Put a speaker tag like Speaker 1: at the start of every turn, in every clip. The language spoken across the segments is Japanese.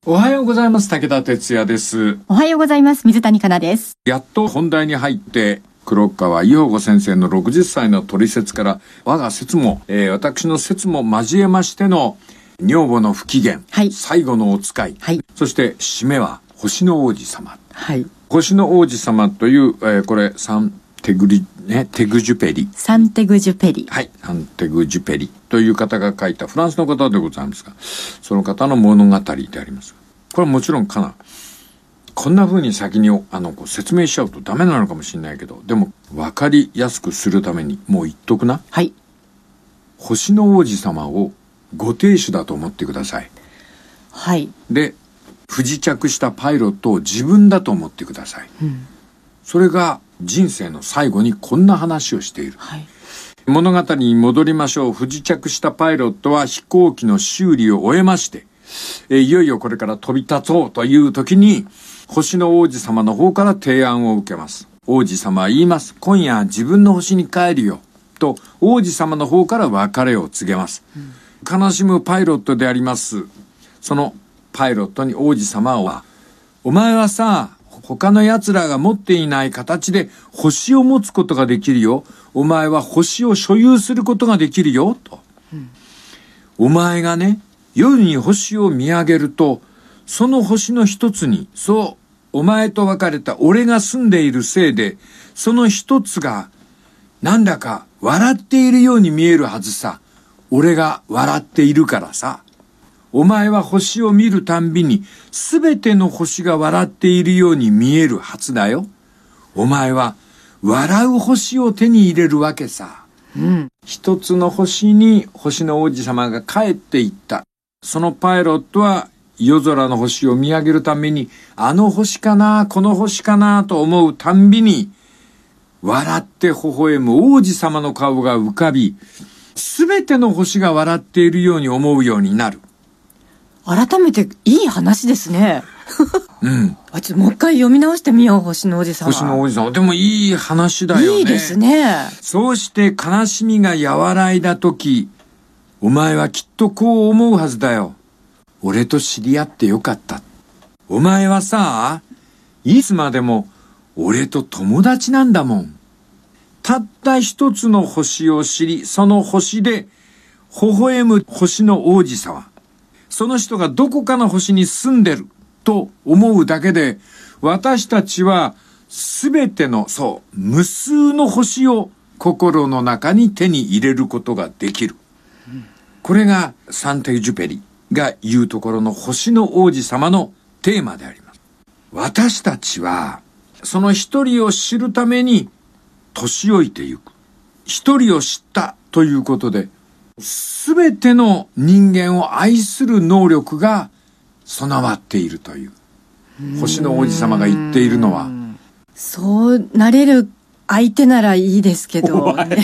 Speaker 1: おはようございます。武田哲也です。
Speaker 2: おはようございます。水谷香奈です。
Speaker 1: やっと本題に入って黒川伊保子先生の60歳のトリセツから我が説も、私の説も交えましての女房の不機嫌、
Speaker 2: はい、
Speaker 1: 最後のお使い、
Speaker 2: はい、
Speaker 1: そして締めは星の王子様、
Speaker 2: はい、
Speaker 1: 星の王子様という、これサンテグジュペリ、
Speaker 2: サンテグジュペリ、
Speaker 1: はい、サンテグジュペリという方が書いたフランスの方でございますが、その方の物語であります。これはもちろんこんな風に先に説明しちゃうとダメなのかもしれないけど、でも分かりやすくするためにもう言っとくな。
Speaker 2: はい。
Speaker 1: 星の王子様をご亭主だと思ってください。
Speaker 2: はい。
Speaker 1: で、不時着したパイロットを自分だと思ってください。それが人生の最後にこんな話をしている。
Speaker 2: はい。
Speaker 1: 物語に戻りましょう。不時着したパイロットは飛行機の修理を終えまして、いよいよこれから飛び立とうという時に、星の王子様の方から提案を受けます。王子様は言います。今夜自分の星に帰るよ。と、王子様の方から別れを告げます。悲しむパイロットであります。そのパイロットに王子様は、お前はさ、他の奴らが持っていない形で星を持つことができるよ。お前は星を所有することができるよ。と。お前がね、夜に星を見上げると、その星の一つに、お前と別れた俺が住んでいるせいで、その一つが、なんだか笑っているように見えるはずさ。俺が笑っているからさ。お前は星を見るたんびに、すべての星が笑っているように見えるはずだよ。お前は、笑う星を手に入れるわけさ。一つの星に星の王子様が帰っていった。そのパイロットは夜空の星を見上げるために、あの星かな、この星かなと思うたんびに、笑って微笑む王子様の顔が浮かび、すべての星が笑っているように思うようになる。
Speaker 2: 改めていい話ですね。
Speaker 1: うん。
Speaker 2: ちょっともう一回読み直してみよう、星の王子様。
Speaker 1: 星の王子様。でもいい話だよね。
Speaker 2: いいですね。
Speaker 1: そうして悲しみが和らいだとき、お前はきっとこう思うはずだよ。俺と知り合ってよかった。お前はさ、いつまでも俺と友達なんだもん。たった一つの星を知り、その星で微笑む星の王子様。その人がどこかの星に住んでると思うだけで、私たちはすべての、無数の星を心の中に手に入れることができる。これがサンテグジュペリが言うところの星の王子様のテーマであります。私たちはその一人を知るために年老いてゆく。一人を知ったということで、すべての人間を愛する能力が備わっているという。星の王子様が言っているのは。
Speaker 2: そうなれる相手ならいいですけど、ね。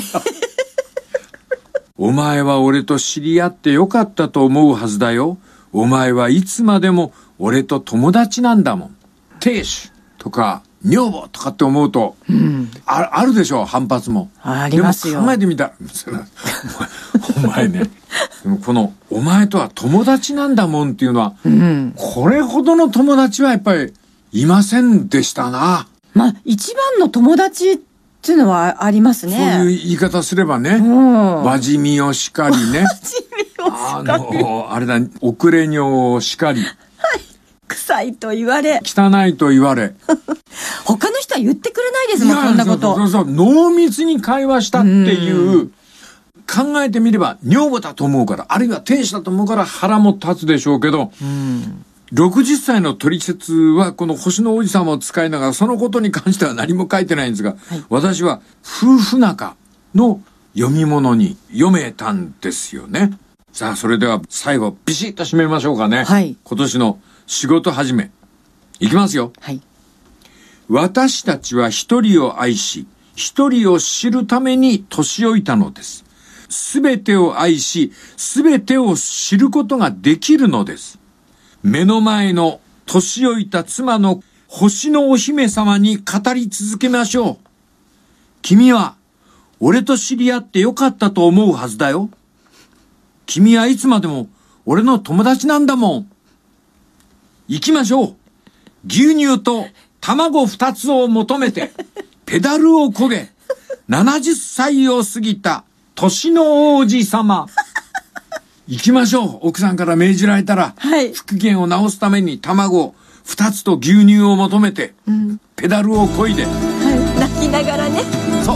Speaker 1: お前は俺と知り合ってよかったと思うはずだよ。お前はいつまでも俺と友達なんだもん。亭主とか女房とかって思うと、あるでしょ、反発も。
Speaker 2: ありますよ。
Speaker 1: でも考えてみたら、お前ね、このお前とは友達なんだもんっていうのは、これほどの友達はやっぱりいませんでしたな。
Speaker 2: まあ一番の友達っていうのはありますね。
Speaker 1: そういう言い方すればね、輪染みをしかりね。
Speaker 2: 輪染みをしかり。
Speaker 1: あれだ、遅れ尿をしかり。
Speaker 2: 臭いと言われ。
Speaker 1: 汚いと言われ。
Speaker 2: 他の人は言ってくれないですもん、こんなこと。
Speaker 1: そう、濃密に会話したっていう、考えてみれば女房だと思うから、あるいは亭主だと思うから腹も立つでしょうけど、60歳のトリセツはこの星の王子様を使いながら、そのことに関しては何も書いてないんですが、私は夫婦仲の読み物に読めたんですよね。さあ、それでは最後ビシッと締めましょうかね。今年の仕事始め。いきますよ。私たちは一人を愛し、一人を知るために年老いたのです。すべてを愛し、すべてを知ることができるのです。目の前の年老いた妻の星のお姫様に語り続けましょう。君は俺と知り合ってよかったと思うはずだよ。君はいつまでも俺の友達なんだもん。 行きましょう。牛乳と卵2つを求めて、ペダルをこげ、70歳を過ぎた年の王子様。行きましょう。奥さんから命じられたら、
Speaker 2: はい、
Speaker 1: 不機嫌を直すために卵2つと牛乳を求めて、ペダルをこいで、
Speaker 2: はい、泣きながらね。
Speaker 1: そう。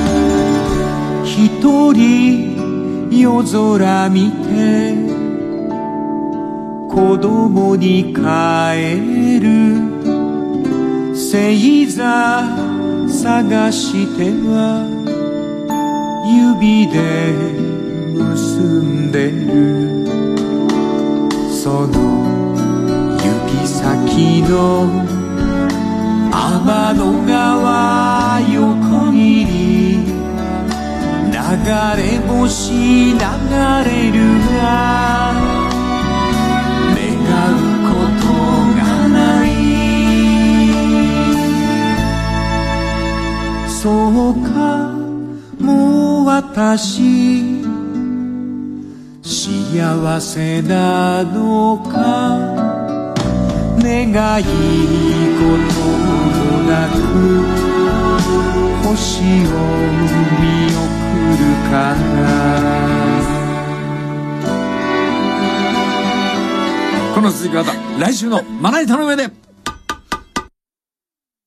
Speaker 3: 一人夜空見て子供に帰る星座探しては指で結んでるその指先の天の川横切り流れ星流れるが願うことがないそうかもう私幸せなのか願い事もなく星を見送るから
Speaker 1: この続き方、来週のまな板の上で。